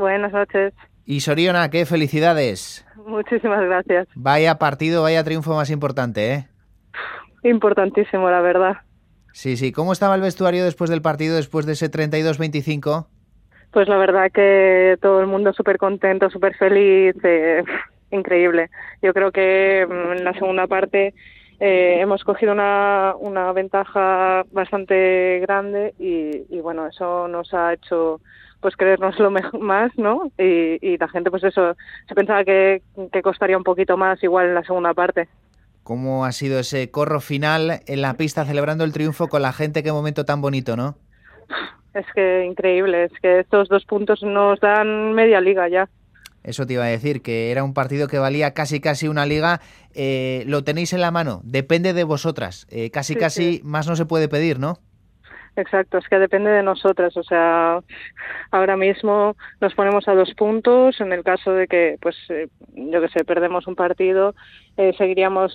Buenas noches. Y Soriona, qué felicidades. Muchísimas gracias. Vaya partido, vaya triunfo más importante, ¿eh? Importantísimo, la verdad. Sí. ¿Cómo estaba el vestuario después del partido, después de ese 32-25? Pues la verdad que todo el mundo súper contento, súper feliz, increíble. Yo creo que en la segunda parte hemos cogido una ventaja bastante grande y bueno, eso nos ha hecho pues creérnoslo más, ¿no? Y la gente pues eso, se pensaba que costaría un poquito más igual en la segunda parte. ¿Cómo ha sido ese corro final en la pista celebrando el triunfo con la gente? Qué momento tan bonito, ¿no? Es que increíble, es que estos 2 puntos nos dan media liga ya. Eso te iba a decir, que era un partido que valía casi una liga. Lo tenéis en la mano, depende de vosotras. Sí. Más no se puede pedir, ¿no? Exacto, es que depende de nosotras, o sea, ahora mismo nos ponemos a 2 puntos, en el caso de que, pues, yo qué sé, perdemos un partido, seguiríamos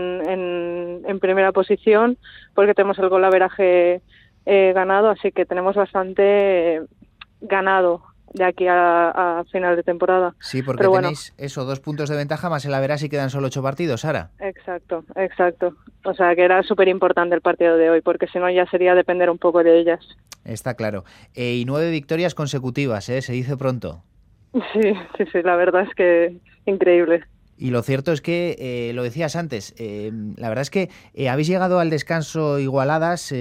en primera posición porque tenemos el golaveraje ganado, así que tenemos bastante ganado de aquí a final de temporada. Sí, porque Pero bueno, tenéis eso, 2 puntos de ventaja más el average y quedan solo 8 partidos, Sara. exacto. O sea, que era súper importante el partido de hoy, porque si no ya sería depender un poco de ellas. Está claro. Y 9 victorias consecutivas, ¿eh? Se dice pronto. Sí, la verdad es que increíble. Y lo cierto es que, lo decías antes, la verdad es que habéis llegado al descanso igualadas,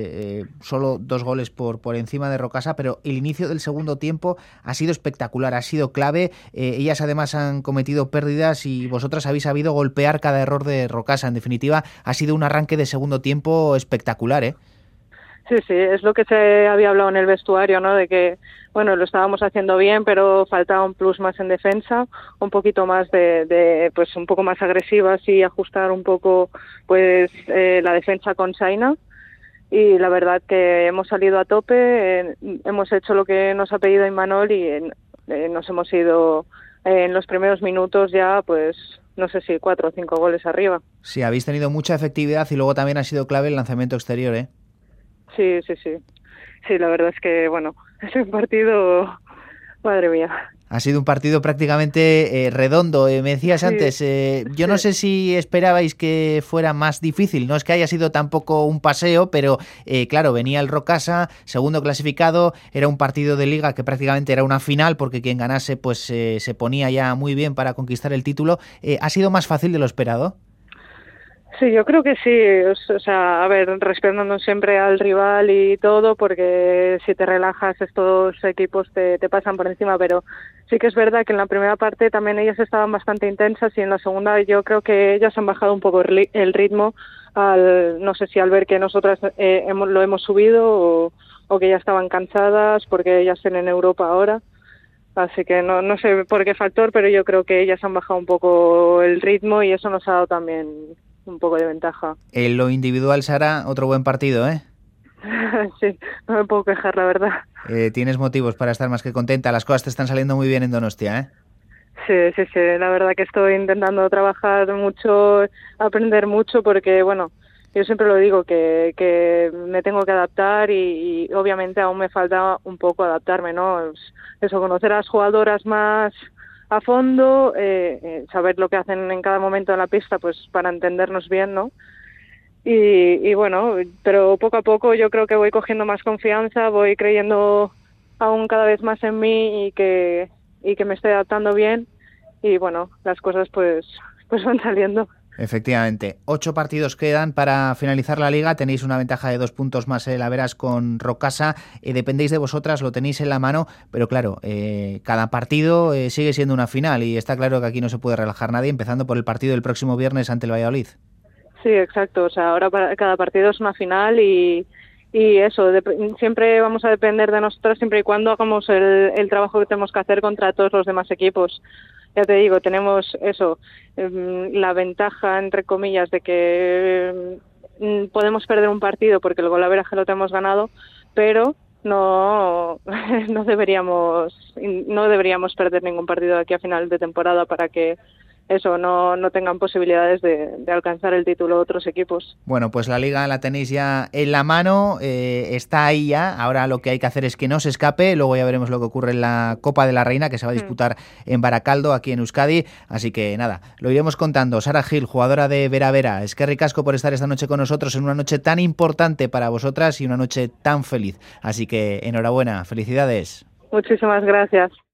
solo 2 goles por encima de Rocasa, pero el inicio del segundo tiempo ha sido espectacular, ha sido clave. Ellas además han cometido pérdidas y vosotras habéis sabido golpear cada error de Rocasa. En definitiva, ha sido un arranque de segundo tiempo espectacular, ¿eh? Sí, es lo que se había hablado en el vestuario, ¿no? De que, bueno, lo estábamos haciendo bien, pero faltaba un plus más en defensa, un poquito más pues un poco más agresivas y ajustar un poco, pues, la defensa con China. Y la verdad que hemos salido a tope, hemos hecho lo que nos ha pedido Imanol y nos hemos ido en los primeros minutos ya, pues, no sé si 4 o 5 goles arriba. Sí, habéis tenido mucha efectividad y luego también ha sido clave el lanzamiento exterior, ¿eh? Sí. Sí, la verdad es que, bueno, es un partido, madre mía. Ha sido un partido prácticamente redondo. Me decías Sí, antes, yo sí. no sé si esperabais que fuera más difícil. No es que haya sido tampoco un paseo, pero claro, venía el Rocasa, segundo clasificado. Era un partido de liga que prácticamente era una final, porque quien ganase pues se ponía ya muy bien para conquistar el título. ¿Ha sido más fácil de lo esperado? Sí, yo creo que sí. O sea, a ver, respetando siempre al rival y todo, porque si te relajas estos equipos te pasan por encima, pero sí que es verdad que en la primera parte también ellas estaban bastante intensas y en la segunda yo creo que ellas han bajado un poco el ritmo, no sé si al ver que nosotras lo hemos subido o que ya estaban cansadas porque ellas están en Europa ahora. Así que no sé por qué factor, pero yo creo que ellas han bajado un poco el ritmo y eso nos ha dado también un poco de ventaja. En lo individual, Sara, otro buen partido, ¿eh? Sí, no me puedo quejar, la verdad. Tienes motivos para estar más que contenta. Las cosas te están saliendo muy bien en Donostia, ¿eh? Sí, la verdad que estoy intentando trabajar mucho, aprender mucho, porque, bueno, yo siempre lo digo, que me tengo que adaptar y obviamente aún me falta un poco adaptarme, ¿no? Eso, conocer a las jugadoras más a fondo, saber lo que hacen en cada momento en la pista, pues para entendernos bien, ¿no? Y bueno, pero poco a poco yo creo que voy cogiendo más confianza, voy creyendo aún cada vez más en mí y que me estoy adaptando bien y bueno, las cosas pues van saliendo. Efectivamente, 8 partidos quedan para finalizar la liga. Tenéis una ventaja de 2 puntos más el Averas con Rocasa. Dependéis de vosotras, lo tenéis en la mano, pero claro, cada partido sigue siendo una final y está claro que aquí no se puede relajar nadie, empezando por el partido del próximo viernes ante el Valladolid. Sí, exacto. O sea, ahora cada partido es una final y eso, siempre vamos a depender de nosotros siempre y cuando hagamos el trabajo que tenemos que hacer contra todos los demás equipos. Ya te digo, tenemos eso, la ventaja, entre comillas, de que podemos perder un partido porque el golaveraje lo tenemos ganado, pero no deberíamos perder ningún partido de aquí a final de temporada para que eso, no tengan posibilidades de alcanzar el título otros equipos. Bueno, pues la Liga la tenéis ya en la mano, está ahí ya, ahora lo que hay que hacer es que no se escape, luego ya veremos lo que ocurre en la Copa de la Reina, que se va a disputar en Baracaldo, aquí en Euskadi, así que nada, lo iremos contando. Sara Gil, jugadora de Vera Vera, eskerrik asko por estar esta noche con nosotros en una noche tan importante para vosotras y una noche tan feliz, así que enhorabuena, felicidades. Muchísimas gracias.